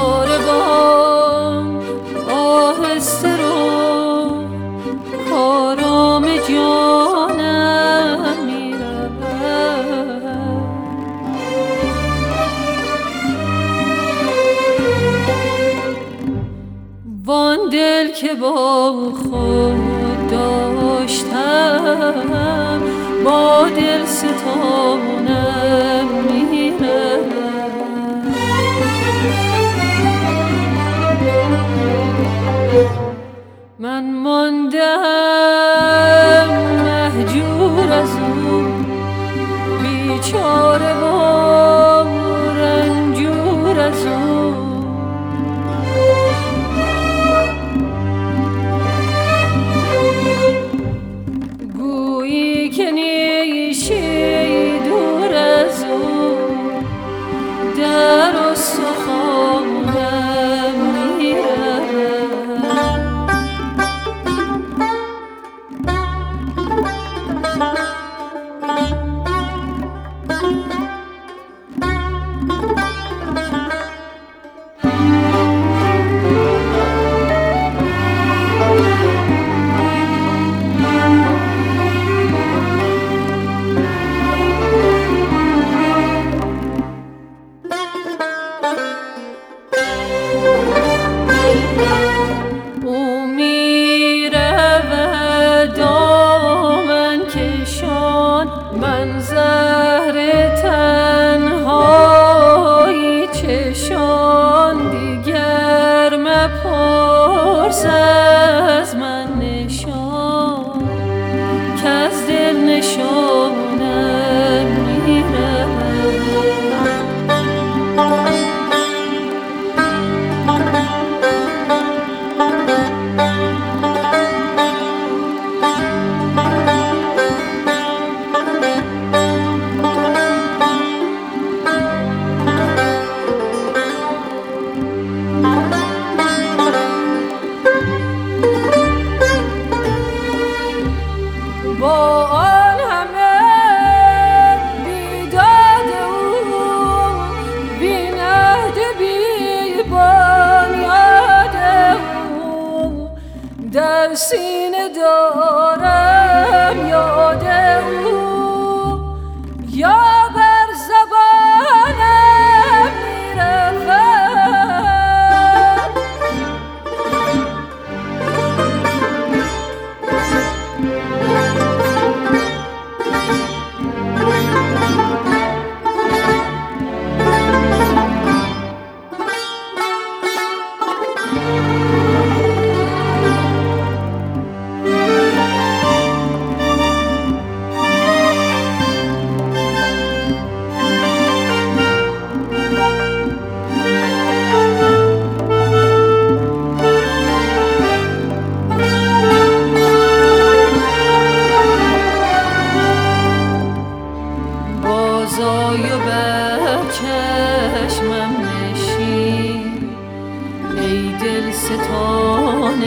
ساربان آهسته رو کارام جانم میرود. وان دل که با خود داشتم با دل ستانم میرود. من ماندم مهجور از او بیچاره و رنجور از او. گویی که نیشی دور از او در استخوانم میرود. او میرود دامن کشان، من زهر تنهایی چشان. دیگر مپرس از من نشان کز دل نشانم میرود. با آن همه بیداد او بی‌نهد بی بنیاد او در سینه دارم یاد او یا بر زبانم میرود. بازآی و بر چشمم نشین ای دلستان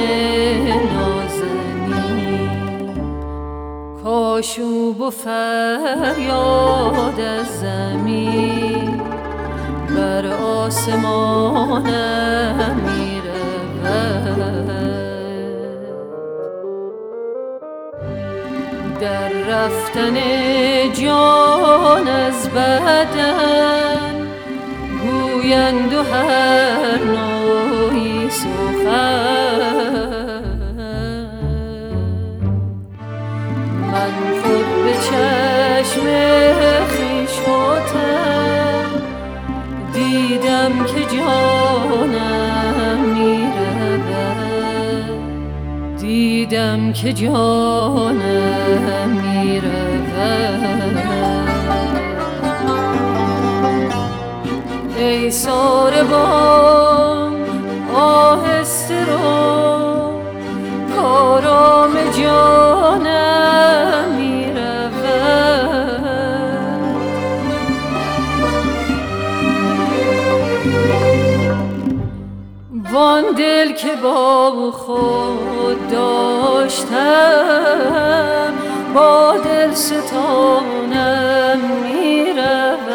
نازنین. کآشوب و فریاد از زمین بر آسمانم میرود. در رفتن جان از بدن گویند و هر نوعی سخن. من خود به چشم خویش و تن دیدم که جانم میرود. دیدم که جانم میرود. ای ساربان آهسته رو کارام جانم میرود. وان دل که با خود داشتم با دل ستانم میرود.